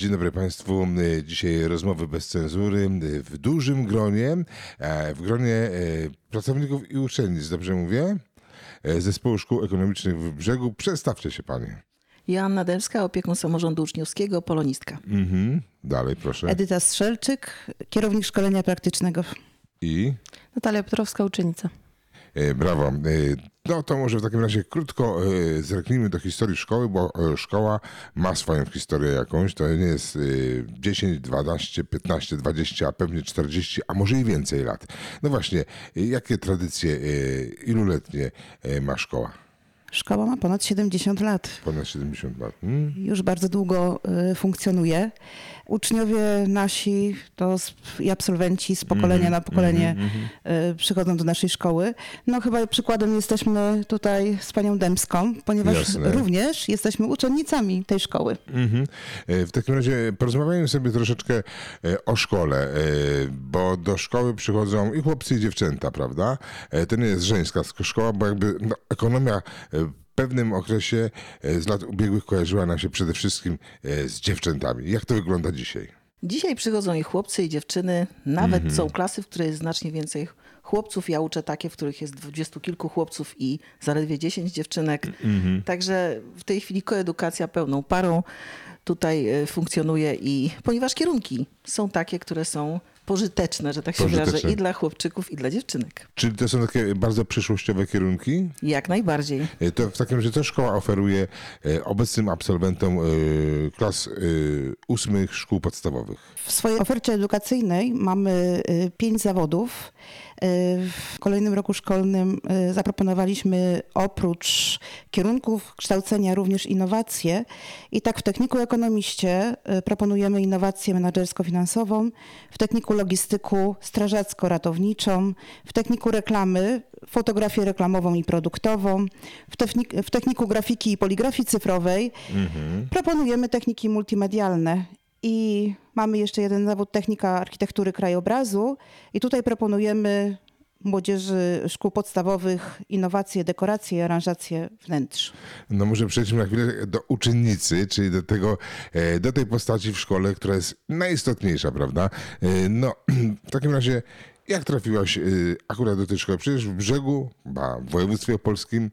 Dzień dobry Państwu. Dzisiaj rozmowy bez cenzury w dużym gronie, w gronie pracowników i uczennic, dobrze mówię? Zespołu Szkół Ekonomicznych w Brzegu. Przedstawcie się Panie. Joanna Dębska, opiekun samorządu uczniowskiego, polonistka. Dalej proszę. Edyta Strzelczyk, kierownik szkolenia praktycznego. I? Natalia Piotrowska, uczennica. Brawo. No to może w takim razie krótko zerknijmy do historii szkoły, bo szkoła ma swoją historię jakąś. To nie jest 10, 12, 15, 20, a pewnie 40, a może i więcej lat. No właśnie, jakie tradycje iluletnie ma szkoła? Szkoła ma ponad 70 lat. Ponad 70 lat. Już bardzo długo funkcjonuje. Uczniowie nasi i absolwenci z pokolenia na pokolenie przychodzą do naszej szkoły. No chyba przykładem jesteśmy tutaj z panią Dębską, ponieważ również jesteśmy uczennicami tej szkoły. W takim razie porozmawiajmy sobie troszeczkę o szkole, bo do szkoły przychodzą i chłopcy i dziewczęta, prawda? To nie jest żeńska szkoła, bo jakby ekonomia w pewnym okresie z lat ubiegłych kojarzyła nam się przede wszystkim z dziewczętami. Jak to wygląda dzisiaj? Dzisiaj przychodzą i chłopcy, i dziewczyny. Nawet są klasy, w których jest znacznie więcej chłopców. Ja uczę takie, w których jest 20 kilku chłopców i zaledwie 10 dziewczynek. Także w tej chwili koedukacja pełną parą tutaj funkcjonuje i ponieważ kierunki są takie, które są pożyteczne, że tak się wyrażę, i dla chłopczyków, i dla dziewczynek. Czyli to są takie bardzo przyszłościowe kierunki? Jak najbardziej. To w takim razie co szkoła oferuje obecnym absolwentom klas 8 szkół podstawowych? W swojej ofercie edukacyjnej mamy 5 zawodów. W kolejnym roku szkolnym zaproponowaliśmy oprócz kierunków kształcenia również innowacje. I tak w techniku ekonomiście proponujemy innowację menedżersko-finansową, w techniku logistyku strażacko-ratowniczą, w techniku reklamy fotografię reklamową i produktową, w techniku grafiki i poligrafii cyfrowej proponujemy techniki multimedialne. I mamy jeszcze jeden zawód, technika architektury krajobrazu i tutaj proponujemy młodzieży szkół podstawowych innowacje, dekoracje i aranżacje wnętrz. No może przejdźmy na chwilę do uczennicy, czyli do tej postaci w szkole, która jest najistotniejsza, prawda? No w takim razie jak trafiłaś akurat do tej szkoły? Przecież w Brzegu, w województwie opolskim,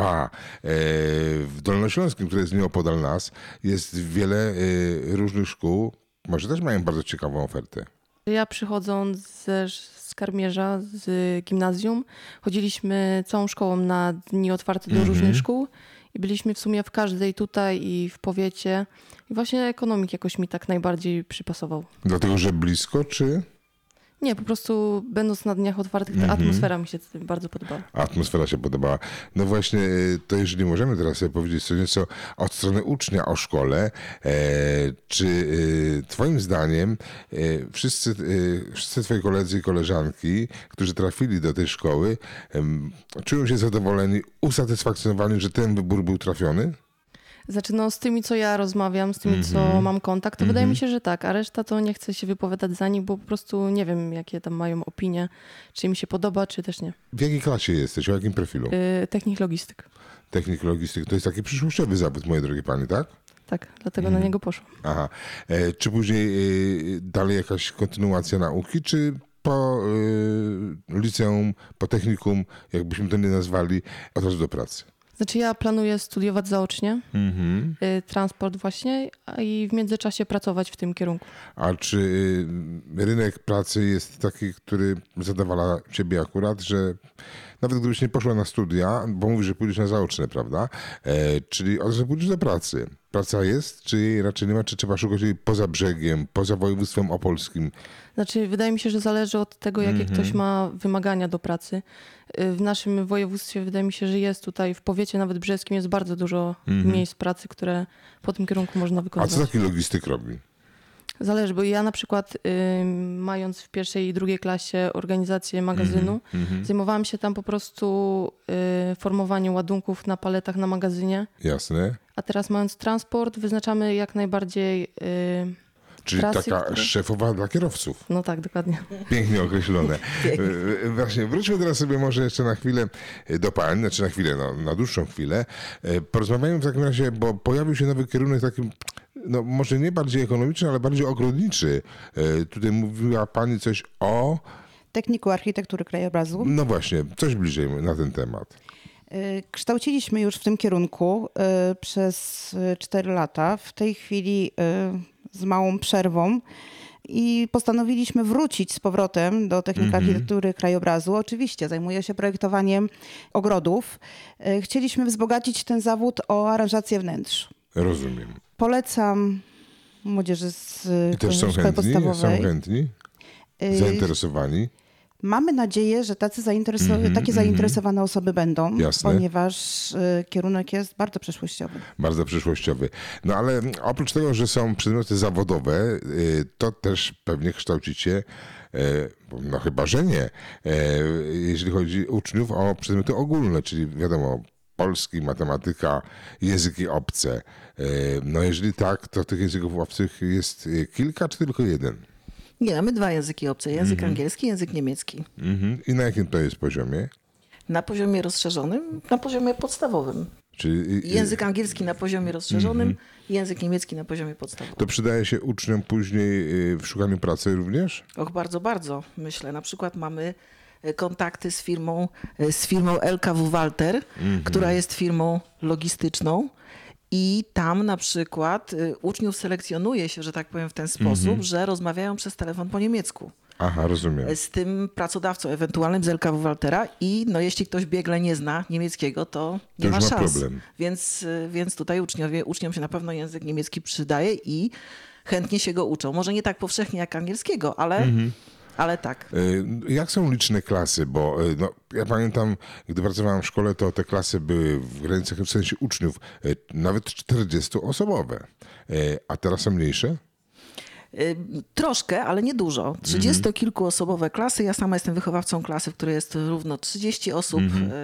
w Dolnośląskim, które jest nieopodal nas, jest wiele różnych szkół. Może też mają bardzo ciekawą ofertę. Ja przychodząc z Karmierza, z gimnazjum, chodziliśmy całą szkołą na dni otwarte do różnych szkół i byliśmy w sumie w każdej tutaj i w powiecie. I właśnie ekonomik jakoś mi tak najbardziej przypasował. Dlatego, że blisko, czy? Nie, po prostu będąc na dniach otwartych, ta atmosfera mi się bardzo podobała. Atmosfera się podobała. No właśnie, to jeżeli możemy teraz sobie powiedzieć co nieco od strony ucznia o szkole, czy twoim zdaniem wszyscy twoi koledzy i koleżanki, którzy trafili do tej szkoły, czują się zadowoleni, usatysfakcjonowani, że ten wybór był trafiony? Znaczy z tymi, co ja rozmawiam, z tymi, co mam kontakt, to wydaje mi się, że tak, a reszta to nie chce się wypowiadać za nich, bo po prostu nie wiem, jakie tam mają opinie, czy im się podoba, czy też nie. W jakiej klasie jesteś? O jakim profilu? Technik logistyk. Technik logistyk. To jest taki przyszłościowy zawód, moje drogie panie, tak? Tak, dlatego na niego poszłam. Aha. Czy później dalej jakaś kontynuacja nauki, czy po liceum, po technikum, jakbyśmy to nie nazwali, od razu do pracy? Znaczy ja planuję studiować zaocznie, transport właśnie, i w międzyczasie pracować w tym kierunku. A czy rynek pracy jest taki, który zadowala ciebie akurat, że nawet gdybyś nie poszła na studia, bo mówisz, że pójdziesz na zaoczne, prawda? Czyli od razu pójdziesz do pracy. Praca jest, czy jej raczej nie ma, czy trzeba szukać jej poza Brzegiem, poza województwem opolskim? Znaczy wydaje mi się, że zależy od tego, jakie ktoś ma wymagania do pracy. W naszym województwie wydaje mi się, że jest tutaj, w powiecie nawet brzeskim jest bardzo dużo miejsc pracy, które po tym kierunku można wykonywać. A co taki logistyk robi? Zależy, bo ja na przykład mając w pierwszej i drugiej klasie organizację magazynu, zajmowałam się tam po prostu formowaniem ładunków na paletach na magazynie. Jasne. A teraz mając transport, wyznaczamy jak najbardziej Czyli trasy, taka które... szefowa dla kierowców. No tak, dokładnie. Pięknie określone. Właśnie, wróćmy teraz sobie może jeszcze na chwilę do pań, znaczy na chwilę, no, na dłuższą chwilę. Porozmawiajmy w takim razie, bo pojawił się nowy kierunek taki, no może nie bardziej ekonomiczny, ale bardziej ogrodniczy. Tutaj mówiła pani coś o... Techniku Architektury Krajobrazu. No właśnie, coś bliżej na ten temat. Kształciliśmy już w tym kierunku przez 4 lata. W tej chwili z małą przerwą i postanowiliśmy wrócić z powrotem do techniki architektury krajobrazu. Oczywiście zajmuję się projektowaniem ogrodów. Chcieliśmy wzbogacić ten zawód o aranżację wnętrz. Rozumiem. Polecam młodzieży z I też są szkoły chętni? podstawowej. Są chętni? Zainteresowani? Mamy nadzieję, że takie zainteresowane osoby będą, Jasne. ponieważ kierunek jest bardzo przyszłościowy. Bardzo przyszłościowy. No ale oprócz tego, że są przedmioty zawodowe, to też pewnie kształcicie, no chyba, że nie, jeśli chodzi uczniów o przedmioty ogólne, czyli wiadomo, polski, matematyka, języki obce. No jeżeli tak, to tych języków obcych jest kilka, czy tylko jeden? Nie, mamy 2 języki obce. Język angielski, język niemiecki. I na jakim to jest poziomie? Na poziomie rozszerzonym, na poziomie podstawowym. Czyli Język angielski na poziomie rozszerzonym, język niemiecki na poziomie podstawowym. to przydaje się uczniom później w szukaniu pracy również? Och, bardzo, bardzo, myślę. Na przykład mamy kontakty z firmą LKW Walter, która jest firmą logistyczną. I tam na przykład uczniów selekcjonuje się, że tak powiem, w ten sposób, że rozmawiają przez telefon po niemiecku. Aha, rozumiem. Z tym pracodawcą ewentualnym z LKW Waltera i no, jeśli ktoś biegle nie zna niemieckiego, to nie już ma ma szans. problem. Więc tutaj uczniom się na pewno język niemiecki przydaje i chętnie się go uczą. Może nie tak powszechnie jak angielskiego, ale tak. Jak są liczne klasy? Bo no, ja pamiętam, gdy pracowałem w szkole, to te klasy były w granicach, w sensie uczniów, nawet 40-osobowe. A teraz są mniejsze? Troszkę, ale nie dużo. 30-kilkuosobowe klasy. Ja sama jestem wychowawcą klasy, w której jest równo 30 osób.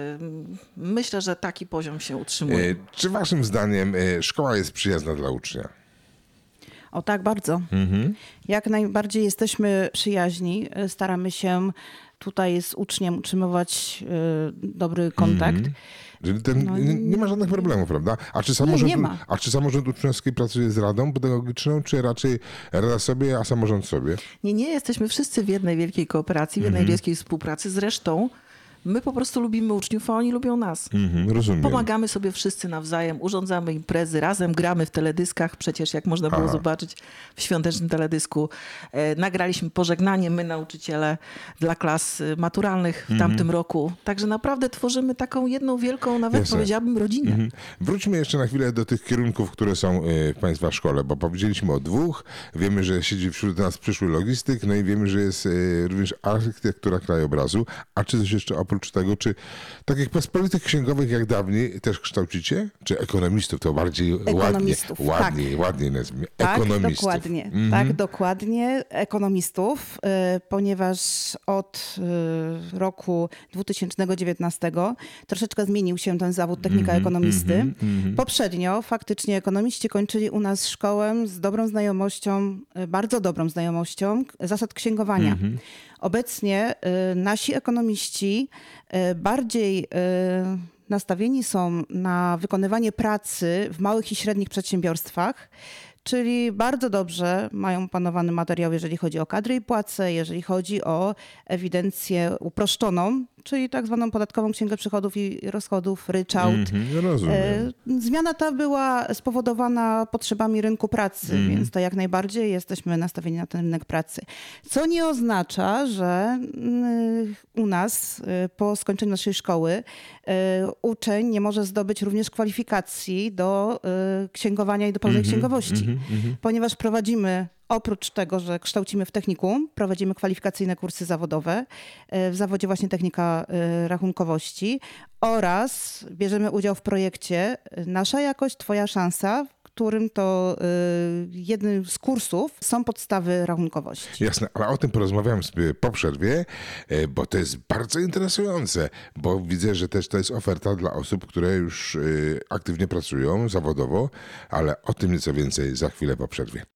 Myślę, że taki poziom się utrzymuje. Czy waszym zdaniem szkoła jest przyjazna dla ucznia? O tak, bardzo. Jak najbardziej jesteśmy przyjaźni. Staramy się tutaj z uczniem utrzymywać dobry kontakt. Czyli nie ma żadnych problemów, prawda? A czy samorząd uczniowski pracuje z radą pedagogiczną, czy raczej rada sobie, a samorząd sobie? Nie, jesteśmy wszyscy w jednej wielkiej kooperacji, w jednej wielkiej współpracy. Zresztą my po prostu lubimy uczniów, a oni lubią nas. Rozumiem. Pomagamy sobie wszyscy nawzajem, urządzamy imprezy, razem gramy w teledyskach, przecież jak można było zobaczyć w świątecznym teledysku. Nagraliśmy pożegnanie, my nauczyciele, dla klas maturalnych w tamtym roku. Także naprawdę tworzymy taką jedną wielką, nawet powiedziałabym, rodzinę. Wróćmy jeszcze na chwilę do tych kierunków, które są w państwa szkole, bo powiedzieliśmy o 2. Wiemy, że siedzi wśród nas przyszły logistyk, no i wiemy, że jest również architektura krajobrazu. A czy coś jeszcze oprócz tego, czy takich pospolitych księgowych jak dawniej też kształcicie? Czy ekonomistów? To bardziej ładniej nazwijmy. Tak, Ekonomistów. dokładnie. Tak, dokładnie. Ekonomistów, ponieważ od roku 2019 troszeczkę zmienił się ten zawód technika ekonomisty. Poprzednio faktycznie ekonomiści kończyli u nas szkołę z dobrą znajomością, bardzo dobrą znajomością zasad księgowania. Obecnie nasi ekonomiści bardziej nastawieni są na wykonywanie pracy w małych i średnich przedsiębiorstwach, czyli bardzo dobrze mają opanowany materiał, jeżeli chodzi o kadry i płace, jeżeli chodzi o ewidencję uproszczoną, czyli tak zwaną podatkową księgę przychodów i rozchodów, ryczałt. Rozumiem. Zmiana ta była spowodowana potrzebami rynku pracy, więc to jak najbardziej jesteśmy nastawieni na ten rynek pracy. Co nie oznacza, że u nas po skończeniu naszej szkoły uczeń nie może zdobyć również kwalifikacji do księgowania i do pełnej księgowości, ponieważ prowadzimy, oprócz tego, że kształcimy w technikum, prowadzimy kwalifikacyjne kursy zawodowe w zawodzie właśnie technika rachunkowości oraz bierzemy udział w projekcie Nasza jakość, twoja szansa, w którym to jednym z kursów są podstawy rachunkowości. Jasne, ale o tym porozmawiam sobie po przerwie, bo to jest bardzo interesujące, bo widzę, że też to jest oferta dla osób, które już aktywnie pracują zawodowo, ale o tym nieco więcej za chwilę po przerwie.